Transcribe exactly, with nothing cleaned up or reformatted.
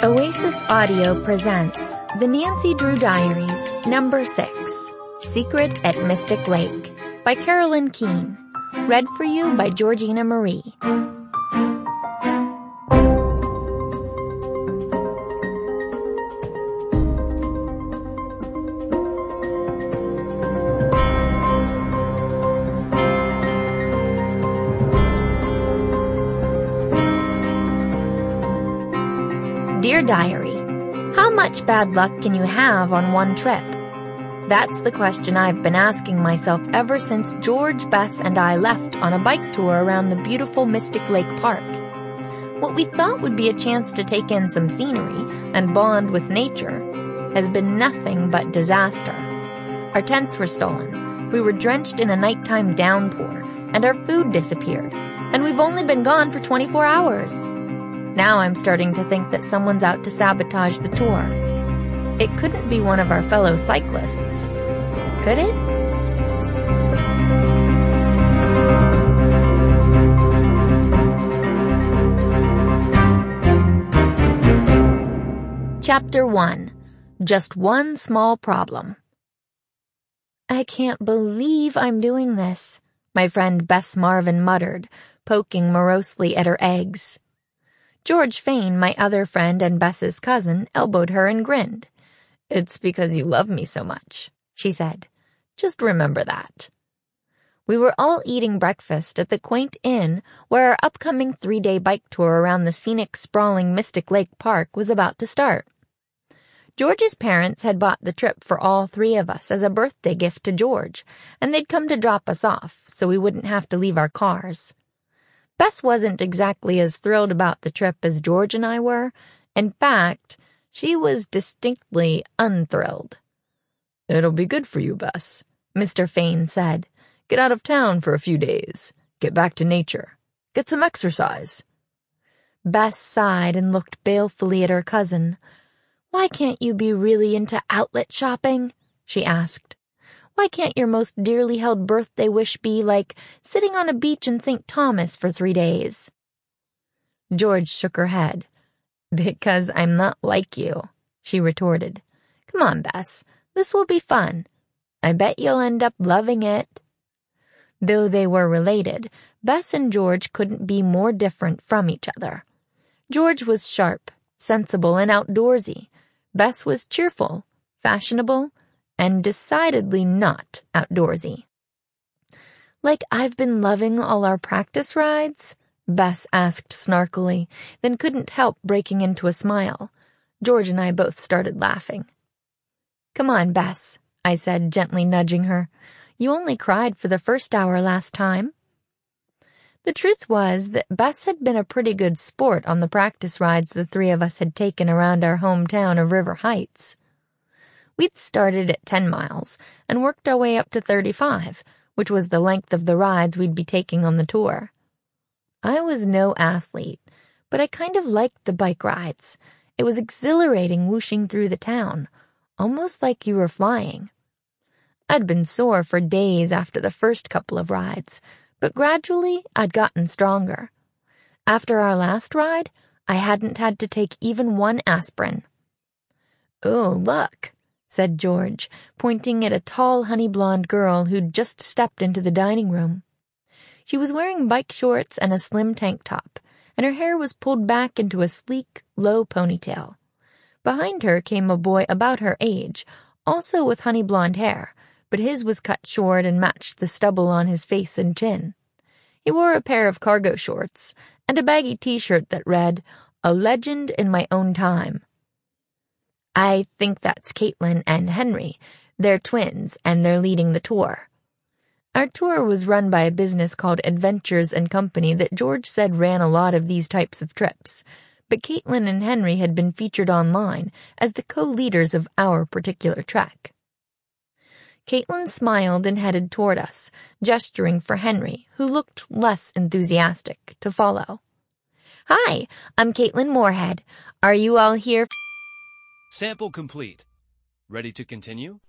Oasis Audio presents The Nancy Drew Diaries, Number six, Secret at Mystic Lake, by Carolyn Keene. Read for you by Georgina Marie. Dear Diary, how much bad luck can you have on one trip? That's the question I've been asking myself ever since George, Bess, and I left on a bike tour around the beautiful Mystic Lake Park. What we thought would be a chance to take in some scenery and bond with nature has been nothing but disaster. Our tents were stolen, we were drenched in a nighttime downpour, and our food disappeared, and we've only been gone for twenty-four hours. Now I'm starting to think that someone's out to sabotage the tour. It couldn't be one of our fellow cyclists, could it? Chapter one. Just one small problem. I can't believe I'm doing this, my friend Bess Marvin muttered, poking morosely at her eggs. George Fane, my other friend and Bess's cousin, elbowed her and grinned. "It's because you love me so much," she said. "Just remember that." We were all eating breakfast at the quaint inn where our upcoming three-day bike tour around the scenic, sprawling Mystic Lake Park was about to start. George's parents had bought the trip for all three of us as a birthday gift to George, and they'd come to drop us off so we wouldn't have to leave our cars. Bess wasn't exactly as thrilled about the trip as George and I were. In fact, she was distinctly unthrilled. "It'll be good for you, Bess," Mister Fane said. "Get out of town for a few days. Get back to nature. Get some exercise." Bess sighed and looked balefully at her cousin. "Why can't you be really into outlet shopping?" she asked. "Why can't your most dearly held birthday wish be like sitting on a beach in Saint Thomas for three days? George shook her head. "Because I'm not like you," she retorted. "Come on, Bess. This will be fun. I bet you'll end up loving it." Though they were related, Bess and George couldn't be more different from each other. George was sharp, sensible, and outdoorsy. Bess was cheerful, fashionable, and decidedly not outdoorsy. "Like I've been loving all our practice rides?" Bess asked snarkily, then couldn't help breaking into a smile. George and I both started laughing. "Come on, Bess," I said, gently nudging her. "You only cried for the first hour last time." The truth was that Bess had been a pretty good sport on the practice rides the three of us had taken around our hometown of River Heights. We'd started at ten miles and worked our way up to thirty-five, which was the length of the rides we'd be taking on the tour. I was no athlete, but I kind of liked the bike rides. It was exhilarating whooshing through the town, almost like you were flying. I'd been sore for days after the first couple of rides, but gradually I'd gotten stronger. After our last ride, I hadn't had to take even one aspirin. "Oh, look," said George, pointing at a tall honey-blonde girl who'd just stepped into the dining room. She was wearing bike shorts and a slim tank top, and her hair was pulled back into a sleek, low ponytail. Behind her came a boy about her age, also with honey-blonde hair, but his was cut short and matched the stubble on his face and chin. He wore a pair of cargo shorts and a baggy t-shirt that read, "A Legend in My Own Time." "I think that's Caitlin and Henry. They're twins, and they're leading the tour." Our tour was run by a business called Adventures and Company that George said ran a lot of these types of trips, but Caitlin and Henry had been featured online as the co-leaders of our particular trek. Caitlin smiled and headed toward us, gesturing for Henry, who looked less enthusiastic, to follow. "Hi, I'm Caitlin Moorhead. Are you all here?" Sample complete. Ready to continue?